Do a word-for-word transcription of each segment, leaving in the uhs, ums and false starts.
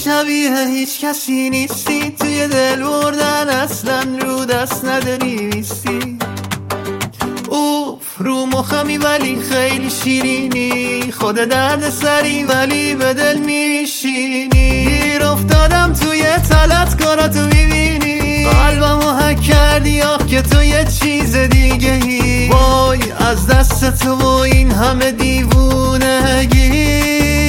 شبیه هیچ کسی نیستی، توی دل بردن اصلا رو دست نداری نیستی. اوف رو مخمی ولی خیلی شیرینی، خود درد سری ولی به دل میشینی. گیر افتادم توی تلت کاراتو میبینی، قلبمو هک کردی آخ که تو یه چیز دیگه ای. وای از دست تو و این همه دیوونگی،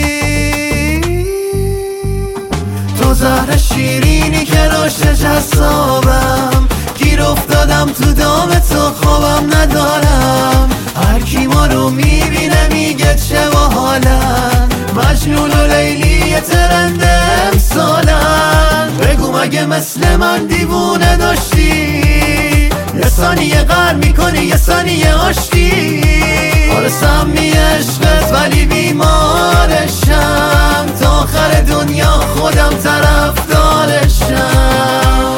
تو زهر شیرینی که رشد جذابم. گیر افتادم تو دام تو خوابم ندارم، هر کی ما رو میبینه میگه چه باحالن، مجنون و لیلی ترند امسالن. بگو مگه مثل من دیوونه داشتی، یه ثانیه غر میکنی یه ثانیه آشتی. آرسم می عشقت ولی بیمارشم، تا آخر دنیا خودم طرفدارشم.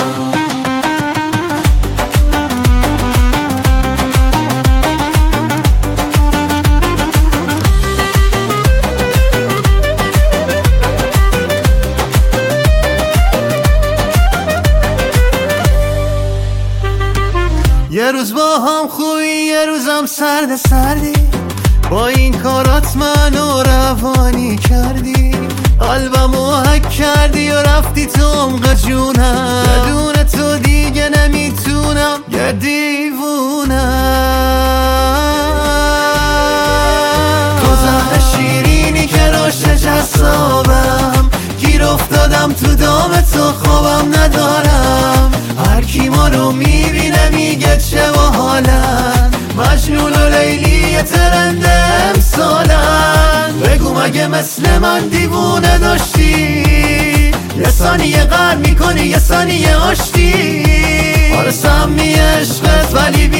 یه روز با هم خوبی یه روزم سرد سردی، با این کارات منو روانی کردی. قلبمو هک کردی و رفتی تو عمق جونم، بدون تو دیگه نمیتونم یه دیوونم. تو زهر شیرینی که رشد جذابم، گیر افتادم تو دام تو خوابم ندارم، هر کی ما رو میبینه میگه چه باحالن، مجنون و لیلی ترند امسالن. بگو مگه مثل من دیوونه داشتی، یه ثانیه غر میکنی یه ثانیه آشتی. آرسم می عشقت ولی